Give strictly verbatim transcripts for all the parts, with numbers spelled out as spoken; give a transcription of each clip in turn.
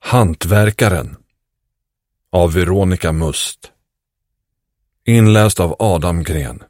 Hantverkaren av Veronica Must. Inläst av Adam Gren.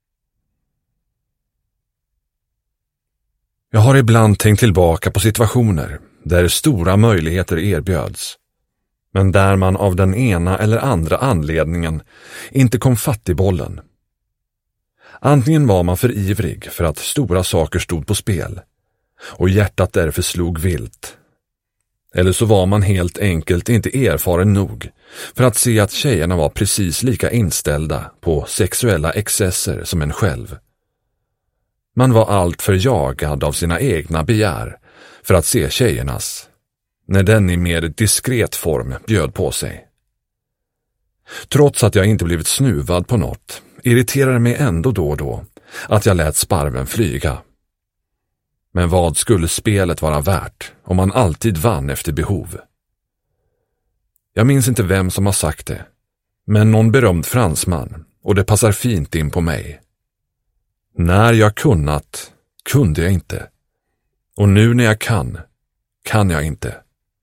Jag har ibland tänkt tillbaka på situationer där stora möjligheter erbjöds, men där man av den ena eller andra anledningen inte kom fatt i bollen. Antingen var man för ivrig för att stora saker stod på spel och hjärtat därför slog vilt. Eller så var man helt enkelt inte erfaren nog för att se att tjejerna var precis lika inställda på sexuella excesser som en själv. Man var allt för jagad av sina egna begär för att se tjejernas, när den i mer diskret form bjöd på sig. Trots att jag inte blivit snuvad på något, irriterade mig ändå då och då att jag lät sparven flyga. Men vad skulle spelet vara värt om man alltid vann efter behov? Jag minns inte vem som har sagt det, men någon berömd fransman, och det passar fint in på mig. När jag kunnat, kunde jag inte. Och nu när jag kan, kan jag inte.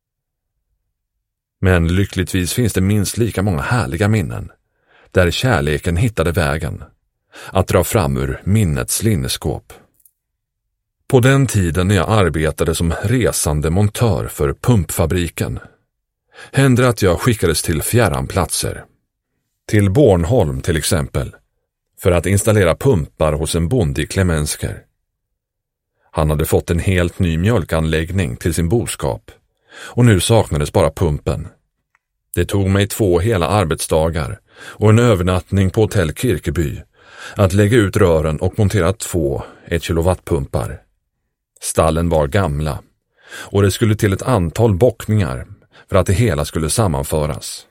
Men lyckligtvis finns det minst lika många härliga minnen, där kärleken hittade vägen, att dra fram ur minnets linneskåp. På den tiden när jag arbetade som resande montör för pumpfabriken hände att jag skickades till fjärran platser. Till Bornholm till exempel, för att installera pumpar hos en bonde i Klemensker. Han hade fått en helt ny mjölkanläggning till sin boskap och nu saknades bara pumpen. Det tog mig två hela arbetsdagar och en övernattning på hotell Kirkeby att lägga ut rören och montera två ett kilowattpumpar. Stallen var gamla och det skulle till ett antal bockningar för att det hela skulle sammanföras.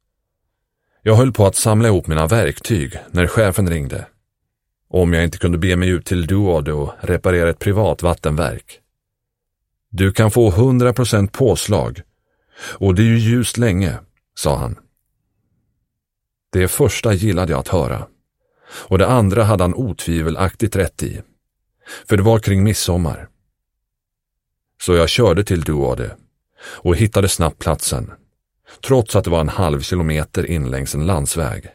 Jag höll på att samla ihop mina verktyg när chefen ringde. Om jag inte kunde be mig ut till Duode och reparera ett privat vattenverk. Du kan få hundra procent påslag och det är ju ljust länge, sa han. Det första gillade jag att höra och det andra hade han otvivelaktigt rätt i, för det var kring midsommar. Så jag körde till Duode och hittade snabbt platsen, trots att det var en halv kilometer in längs en landsväg.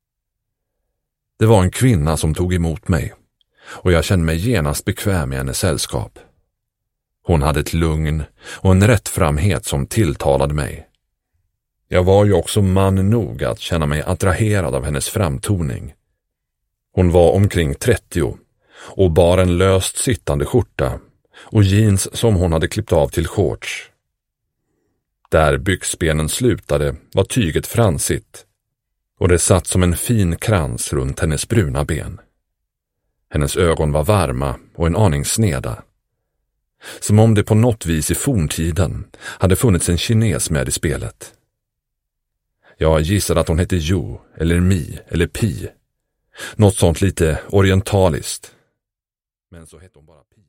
Det var en kvinna som tog emot mig och jag kände mig genast bekväm i hennes sällskap. Hon hade ett lugn och en rättframhet som tilltalade mig. Jag var ju också man nog att känna mig attraherad av hennes framtoning. Hon var omkring trettio och bar en löst sittande skjorta och jeans som hon hade klippt av till shorts. Där byxbenen slutade var tyget fransigt och det satt som en fin krans runt hennes bruna ben. Hennes ögon var varma och en aning sneda. Som om det på något vis i forntiden hade funnits en kines med i spelet. Jag gissade att hon hette Jo eller Mi eller Pi. Något sånt lite orientaliskt. Men så hette hon bara Pi.